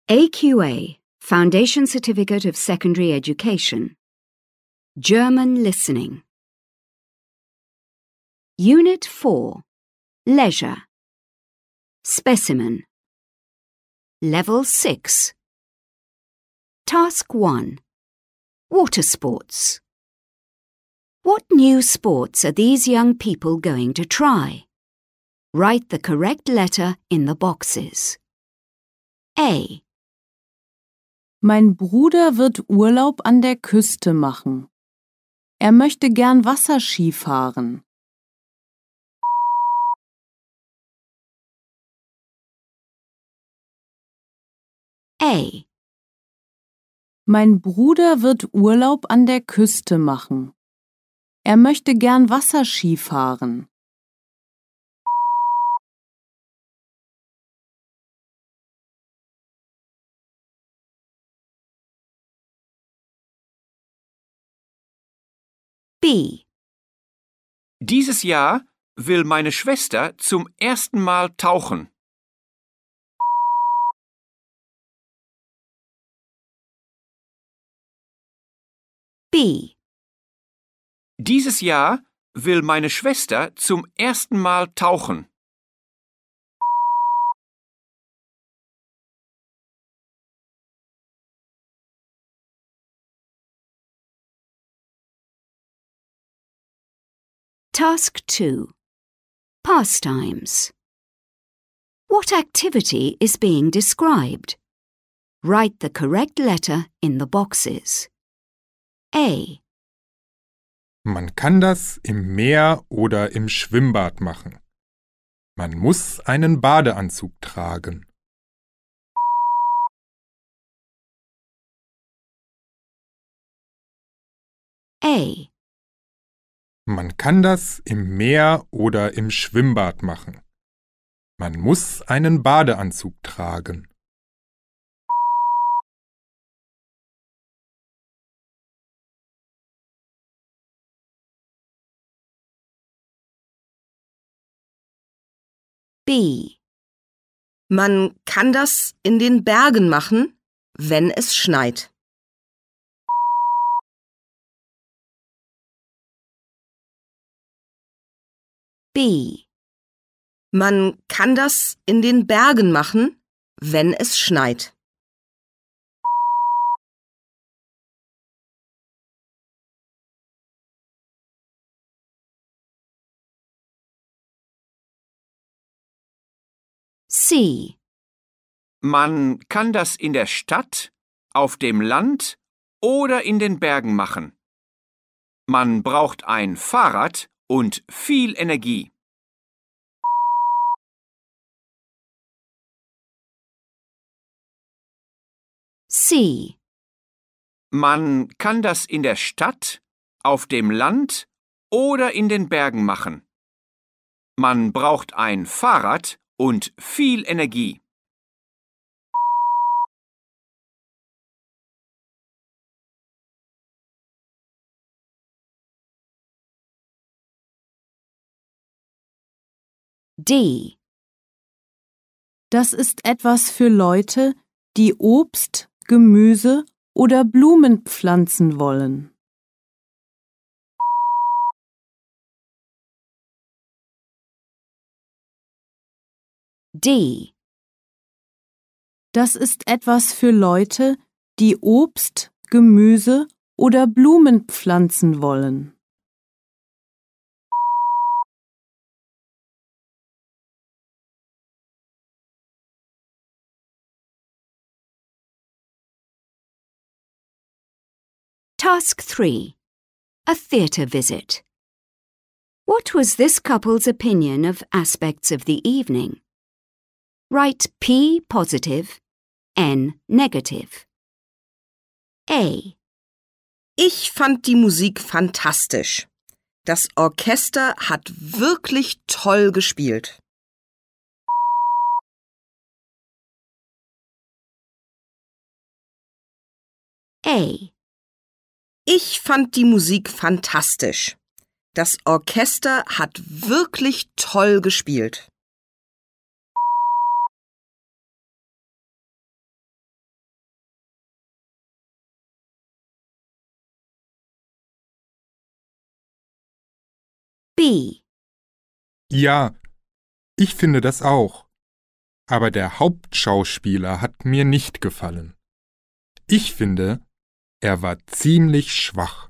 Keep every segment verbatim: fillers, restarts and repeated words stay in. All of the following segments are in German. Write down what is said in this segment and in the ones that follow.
A Q A, Foundation Certificate of Secondary Education. German Listening. Unit four, Leisure. Specimen. Level six. Task one, Water Sports. What new sports are these young people going to try? Write the correct letter in the boxes. A. Mein Bruder wird Urlaub an der Küste machen. Er möchte gern Wasserski fahren. A. Mein Bruder wird Urlaub an der Küste machen. Er möchte gern Wasserski fahren. B. Dieses Jahr will meine Schwester zum ersten Mal tauchen. B. Dieses Jahr will meine Schwester zum ersten Mal tauchen. Task two. Pastimes. What activity is being described? Write the correct letter in the boxes. A. Man kann das im Meer oder im Schwimmbad machen. Man muss einen Badeanzug tragen. A. Man kann das im Meer oder im Schwimmbad machen. Man muss einen Badeanzug tragen. B. Man kann das in den Bergen machen, wenn es schneit. B. Man kann das in den Bergen machen, wenn es schneit. C. Man kann das in der Stadt, auf dem Land oder in den Bergen machen. Man braucht ein Fahrrad und viel Energie. C. Man kann das in der Stadt, auf dem Land oder in den Bergen machen. Man braucht ein Fahrrad und viel Energie. D. Das ist etwas für Leute, die Obst, Gemüse oder Blumen pflanzen wollen. D. Das ist etwas für Leute, die Obst, Gemüse oder Blumen pflanzen wollen. Task three. A theatre visit. What was this couple's opinion of aspects of the evening? Write P positive, N negative. A. Ich fand die Musik fantastisch. Das Orchester hat wirklich toll gespielt. A. Ich fand die Musik fantastisch. Das Orchester hat wirklich toll gespielt. B. Ja, ich finde das auch. Aber der Hauptschauspieler hat mir nicht gefallen. Ich finde, er war ziemlich schwach.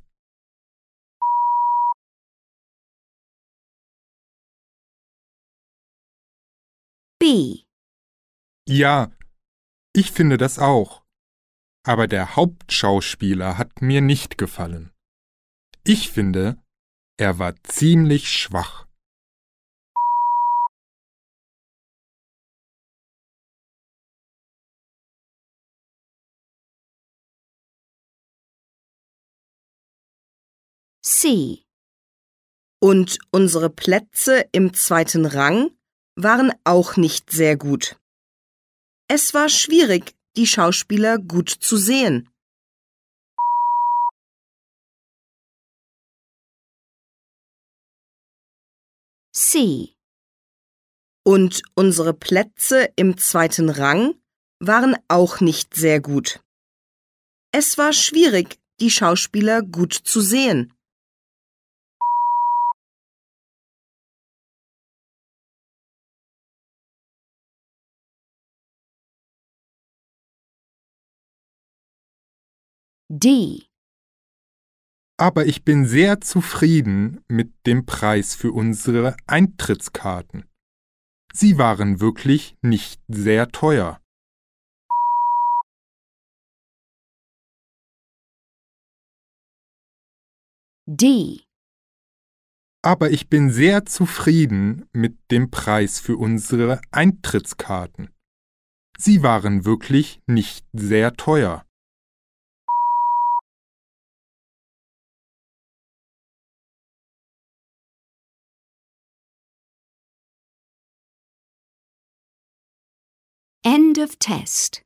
B. Ja, ich finde das auch. Aber der Hauptschauspieler hat mir nicht gefallen. Ich finde, er war ziemlich schwach. C. Und unsere Plätze im zweiten Rang waren auch nicht sehr gut. Es war schwierig, die Schauspieler gut zu sehen. C. Und unsere Plätze im zweiten Rang waren auch nicht sehr gut. Es war schwierig, die Schauspieler gut zu sehen. D. Aber ich bin sehr zufrieden mit dem Preis für unsere Eintrittskarten. Sie waren wirklich nicht sehr teuer. D. Aber ich bin sehr zufrieden mit dem Preis für unsere Eintrittskarten. Sie waren wirklich nicht sehr teuer. End of test.